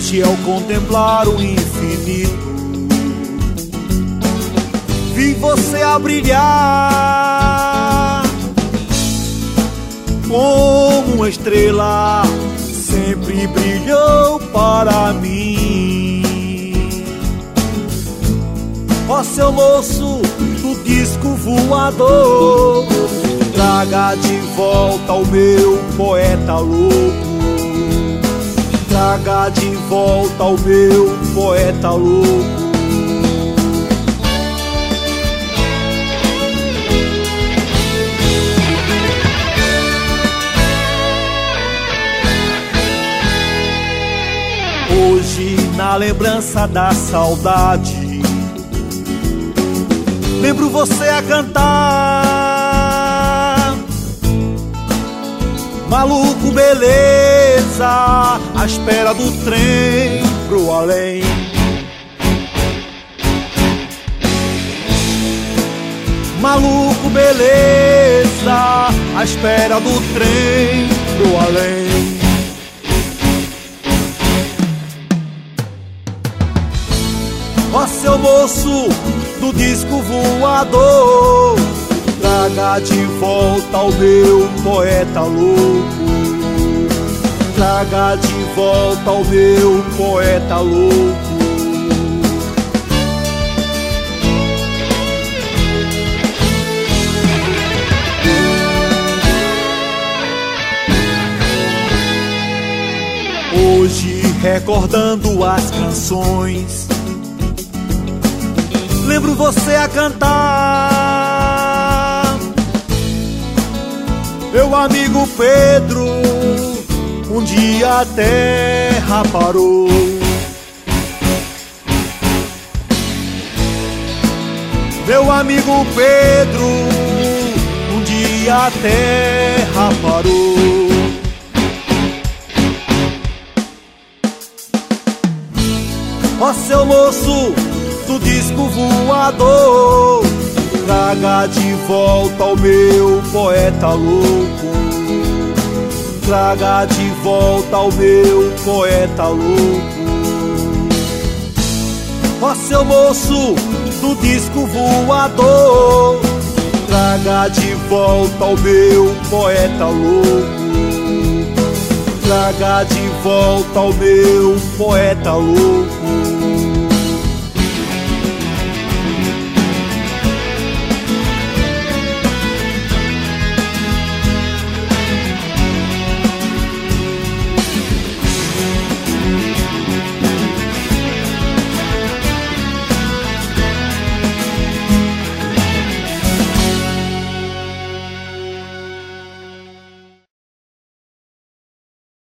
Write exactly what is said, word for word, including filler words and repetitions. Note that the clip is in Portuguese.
triste ao contemplar o infinito. Vi você a brilhar como uma estrela, sempre brilhou para mim. Ó seu moço do disco voador, traga de volta o meu poeta louco. Traga de volta o meu poeta louco. Hoje, na lembrança da saudade, lembro você a cantar. Maluco, beleza, à espera do trem pro além. Maluco, beleza, à espera do trem pro além. Ó seu moço do disco voador, traga de volta o meu poeta louco. Traga de volta o meu poeta louco. Hoje, recordando as canções, lembro você a cantar. Meu amigo Pedro, um dia a terra parou. Meu amigo Pedro, um dia a terra parou. Ó seu moço do disco voador, traga de volta o meu poeta louco. Traga de volta o meu poeta louco. Ó seu moço do disco voador, traga de volta o meu poeta louco. Traga de volta o meu poeta louco.